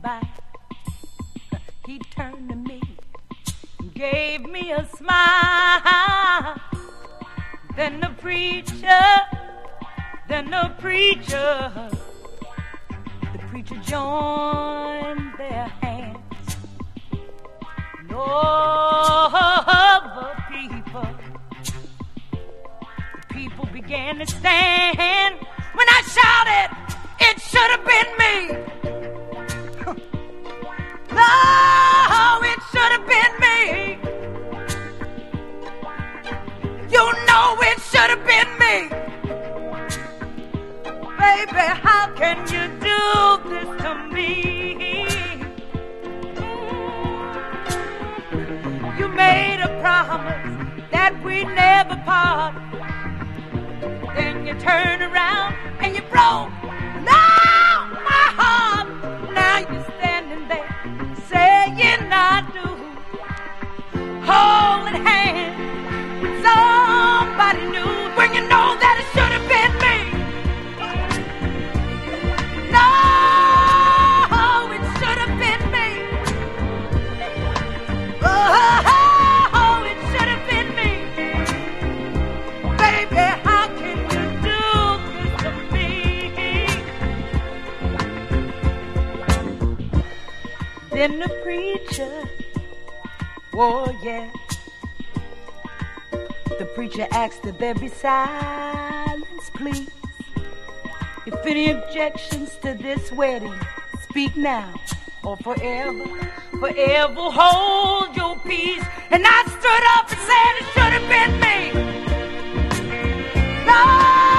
by, he turned to me and gave me a smile. Then the preacher joined their hands. And all the people began to stand. When I shouted, it should have been me. Oh, it should have been me. You know it should have been me. Baby, how can you do this to me? You made a promise that we'd never part. Then you turn around and you broke my heart. Now you're standing there saying I do, holding hands with somebody new, when you know that it should have been me. No, it should have been me. Oh, it should have been me. Baby, how can you do this to me? Then the preacher, oh yeah, the preacher asked that there be silence, please. If any objections to this wedding, speak now or forever, forever hold your peace. And I stood up and said it should have been me. No!